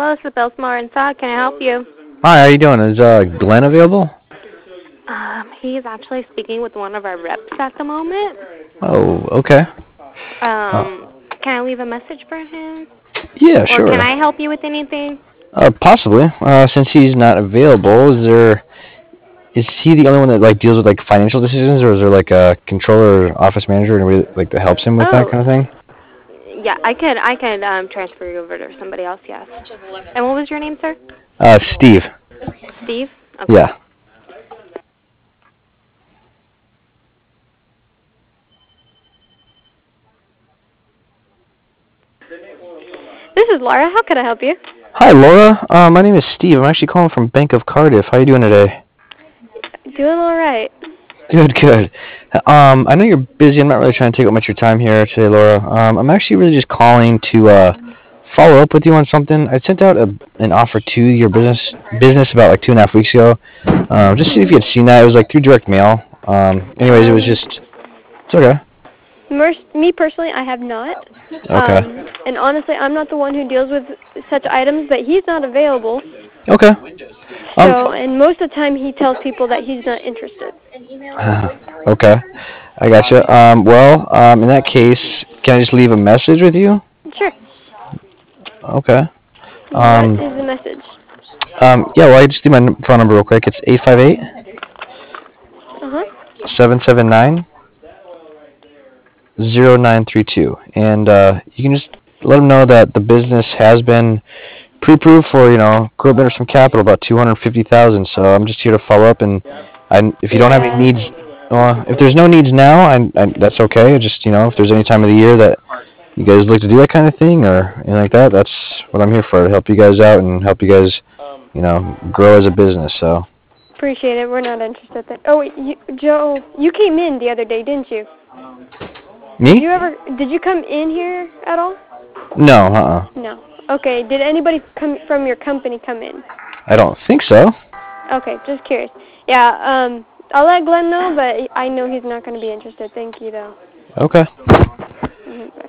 Hello, this is Belsmar and Saw. Can I help you? Hi, how you doing? Is Glenn available? He's actually speaking with one of our reps at the moment. Oh, okay. Can I leave a message for him? Yeah, Or sure. can I help you with anything? Possibly. Since he's not available, is he the only one that like deals with like financial decisions, or is there like a controller, or office manager, or anybody like that helps him with that Oh, kind of thing? yeah, I could transfer you over to somebody else, yes. And what was your name, sir? Steve. Steve? Okay. Yeah. This is Laura. How can I help you? Hi, Laura. My name is Steve. I'm actually calling from Bank of Cardiff. How you doing today? Doing all right. Good, good. I know you're busy. I'm not really trying to take up much of your time here today, Laura. I'm actually really just calling to follow up with you on something. I sent out an offer to your business about like 2.5 weeks ago. Just see if you had seen that. It was like through direct mail. Anyways, it was just. It's okay. Me personally, I have not. Okay. And honestly, I'm not the one who deals with such items, but he's not available. Okay. So, and most of the time he tells people that he's not interested. Okay. I gotcha. In that case, can I just leave a message with you? Sure. Okay. What Um, is the message? yeah, well, I just do my phone number real quick. It's 858 Uh-huh. 779 0932, and you can just let them know that the business has been pre-approved for growth under some capital, about 250,000. So I'm just here to follow up, and if you don't have any Yeah. needs, if there's no needs now, that's okay. Just if there's any time of the year that you guys like to do that kind of thing or anything like that, that's what I'm here for, to help you guys out and help you guys grow as a business. So Appreciate it. We're not interested then. Oh, wait, Joe, you came in the other day, didn't you? me? Did you come in here at all? No, No. Okay. Did anybody from your company come in? I don't think so. Okay, just curious. Yeah, I'll let Glenn know, but I know he's not going to be interested. Thank you, though. Okay. Mhm, bye.